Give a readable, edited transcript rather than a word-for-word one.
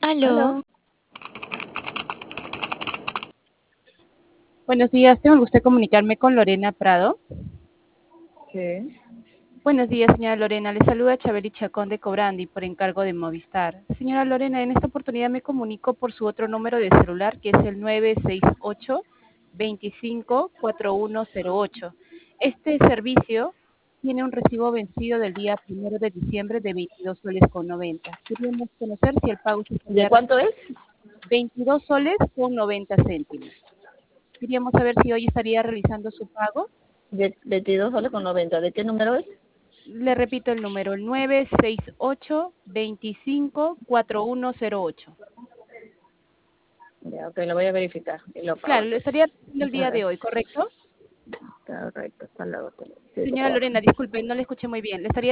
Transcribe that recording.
Aló. Aló. Buenos días, tengo el gusto de comunicarme con Lorena Prado. Sí. Buenos días, señora Lorena. Le saluda Chabeli Chacón de Cobrandi por encargo de Movistar. Señora Lorena, en esta oportunidad me comunico por su otro número de celular, que es el 968-254108. Este servicio tiene un recibo vencido del día 1 de diciembre de 22 soles con 90. Queríamos conocer si el pago se ¿De estaría cuánto es? 22 soles con 90 céntimos. Queríamos saber si hoy estaría realizando su pago. De 22 soles con 90. ¿De qué número es? Le repito el número, el 968-254108. Ya, ok, lo voy a verificar y lo pago Claro, lo entonces. estaría haciendo el Muchas día de gracias. hoy, ¿correcto? Correcto, hasta luego. Sí, por Señora favor. Lorena, disculpe, no le escuché muy bien. ¿Le estaría